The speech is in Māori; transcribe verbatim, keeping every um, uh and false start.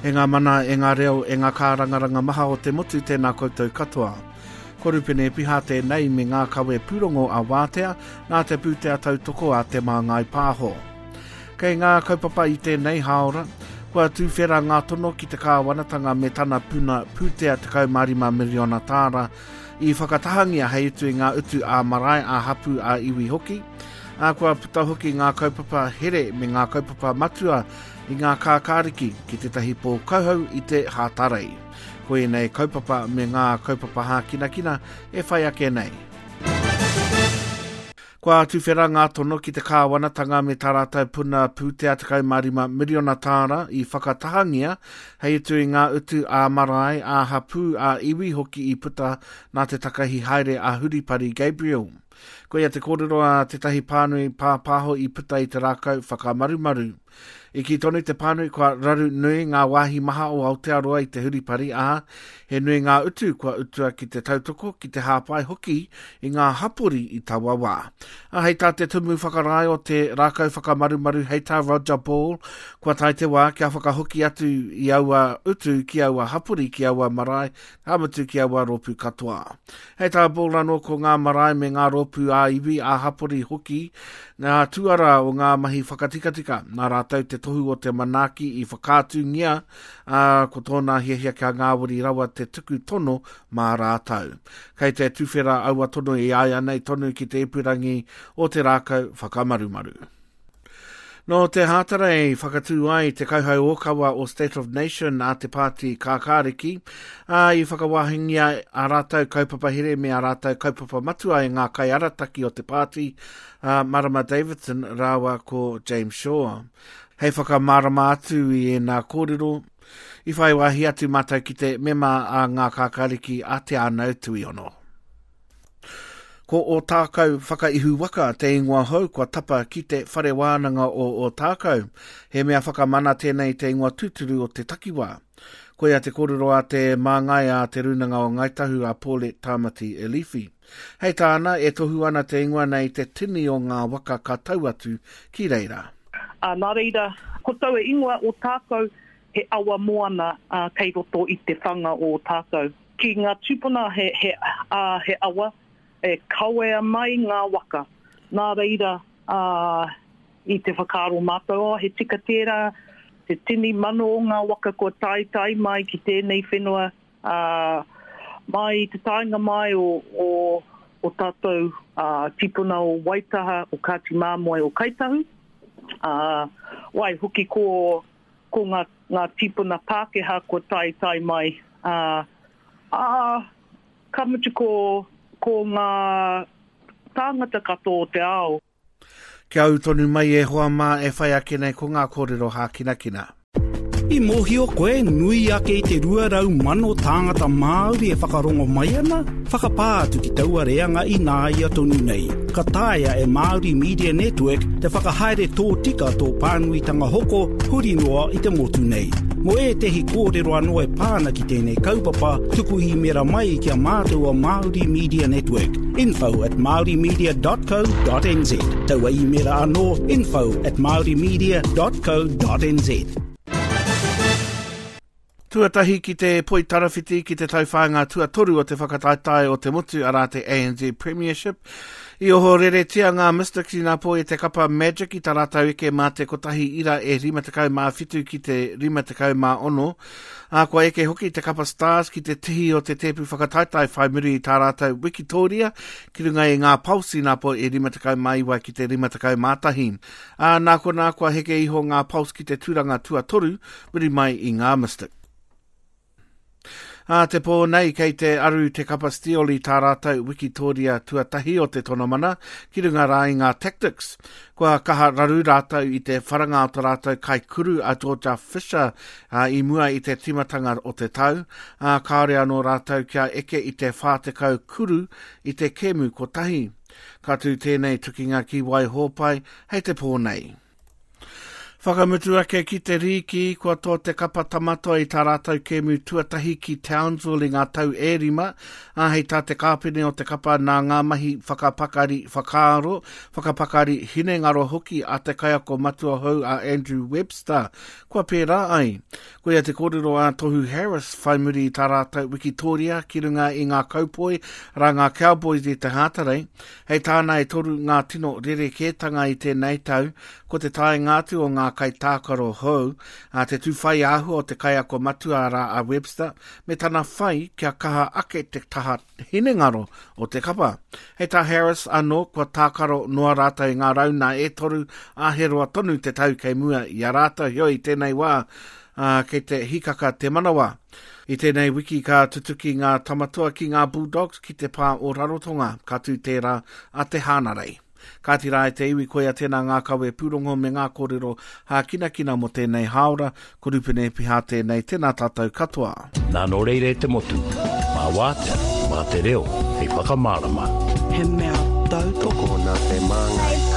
E ngā mana, e ngā reo, e ngā kārangaranga maha o te motu tēnā koutou katoa. Korupene piha tēnei me ngā kawe pūrongo a wātea, nā te pūtea tautoko a te māngai pāho. Kei ngā kaupapa i tēnei haora, kua tūwhera ngā tono ki te kāwanatanga me tana puna pūtea te kaumārima miriona tāra, i whakatahangia hei utu i ngā utu a marae a hapu a iwi hoki, a kua puta hoki ngā kaupapa here me ngā kaupapa matua i ngā kākāriki ki te tahi pō kauhau i te hātarei. Koe nei kaupapa me ngā kaupapa hā kina kina e whai ake nei. Kua tuwhera ngā tono ki te kāwanatanga me tā rātou puna pūtea te kaumārima miriona tāra i whakatahangia hei utu i ngā utu a marae a hapu a iwi hoki i puta nā te takahi haere a Huripari Gabriel. Koe te kōrero a te tahi pānui pāpāho i puta i te rākau whakamarumaru. I ki tonu te pānui kua raru nui ngā wāhi maha o Aotearoa i te Huripari a he nui ngā utu kua utua ki te tautoko ki te hāpai hoki i ngā hapori i taua wā. A hei tā te tumu whakarai o te rākau whakamarumaru hei tā Roger Ball kua tai te wā kia whakahoki atu i aua utu ki aua hapori ki aua marae hamatu ki aua ropu katoa. Hei tā Ball anō ko ngā marae me ngā ropu a iwi a hapori hoki ngā tuara o ngā mahi whakatikatika nā rātau te tohu o te manaki i whakātungia uh, ko tōna hiahia kia ngāwari rawa te tuku tono mā rātau. Kei te tuwhera aua tono i aia nei tonu ki te ipurangi o te rākau whakamarumaru. No te hātara e whakatū ai te kauhau okawa o State of Nation a te pāti kākāriki, a i whakawahingia a rātau kaupapa here me a rātau kaupapa matua e ngā kai arataki o te pāti, uh, Marama Davidson rāua ko James Shaw. Hei whakamārama atu i e ngā kōrero, i whai wahi atu mātou ki te mema a ngā kākāriki a te anau tui ono. Ko o tākau whakaihu waka te ingoa hau kua tapa ki te whare wānanga o o tākau. He mea whakamana tēnei te ingoa tūturu o te takiwā. Koia te kōrero a te māngai a te runanga o Ngaitahu a Paulette Tamati Elifi. Hei tāna e tohu ana te ingoa nei te tini o ngā waka ka tau atu ki reira. Uh, nā reira, ko tau e ingoa o tākau he awa moana uh, kei roto i te whanga o tākau. Ki ngā tūpuna he, he, uh, he awa, e kawea mai ngā waka. Nā reira, uh, i te whakaro mātou, he tika tērā, te tini mano o ngā waka ko tai tai mai ki tēnei whenua, uh, mai te tainga mai o, o, o tātou uh, tipuna o Waitaha, o Kāti Māmoe o Kaitahu. Uh, wai hoki ko, ko ngā, ngā tipuna Pākehā ko tai tai mai. Uh, uh, kamutu ko ko ngā tāngata katoa o te ao. Kia au tonu mai e hoa mā e whai ake nei ko ngā kōrero hā kina kina. I mohio koe nui ake i te rua rau mano tāngata Māori e whakarongo mai ana, whakapātu ki taua reanga i nā ia tonu nei. Ka tāia e Māori Media Network te whakahaere tō tika tō pānuitanga hoko huri noa i te motu nei. Mo e tehi kōrero anō e pāna ki tēnei kaupapa, tuku hi mera mai kia mātua Māori Media Network. Info at maori media dot co dot n z. Taua i mera anō info at maori media dot co dot n z. Tuatahi ki te poi tarawhiti ki te tauwhāinga tuatoru o te whakataitai o te mutu ara te A N Z Premiership. I oho rere tia ngā Mystics i ngā po e te kapa Magic i tā rātau eke mā te kotahi ira e rima te kau mā whitu ki te rima te kau mā ono. A kua eke hoki te kapa Stars ki te tihi o te tepu whakataitai whai muri i tā rātau Wikitoria. Ki runga i ngā pausi ngā po e rima te kau mā iwa ki te rima te kau mātahi. A nā kua nā kua heke iho ngā paus ki te tūranga tuatoru muri mai i ngā Mystics. A te pō nei kei te aru te kapa stioli tā rātau Wikitoria tuatahi o te tonomana ki runga rā i ngā tactics. Kua kaha raru rātau i te wharanga o tā rātau kai kuru a Georgia Fisher a, i mua i te timatanga o te tau. A kāore anō rātau kia eke i te whātekau kuru i te kemu ko tahi. Ka tū tēnei tukinga ki wai hōpai hei te pō nei. Whakamutu ake ki te riki, kua tō te kapa tamato i tā rātau kēmu tuatahi ki Townsville i ngā tau ērima, a hei tā te kāpene o te kapa nā ngā mahi whakapakari whakaaro, whakapakari hine ngaro hoki a te kaiako matua hou a Andrew Webster. Kua pērā ai, koe a te kōrero a Tohu Harris, whai muri i tā rātau Wikitoria, ki runga i ngā kaupoi, rā ngā Cowboys i te hātarei, hei tāna e toru ngā tino rere kētanga i tēnei tau, ko te tae ngātu o ngā kai tākaro hou, a te tūwhai ahu o te kaiako matua rā a Webster, me tana whai kia kaha ake te taha hinengaro o te kapa. Hei tā Harris anō kua tākaro noa rātau i ngā rauna e toru āheroa tonu te tau kei mua i a rātau hio i tēnei wā, uh, kei te hikaka te manawa. I tēnei wiki ka tutuki ngā tamatua ki ngā Bulldogs ki te pā o Rarotonga, ka tū tērā a te hānarei. Ka tira e te iwi koe a tēnā ngā kawe pūrongo me ngā kōrero hā kina kina mo tēnei haora, korupene piha tēnei tēnā tātou katoa. Nā no reire te motu, mā wātea, mā te reo, hei whakamārama. He mea tau toko nā te māngai.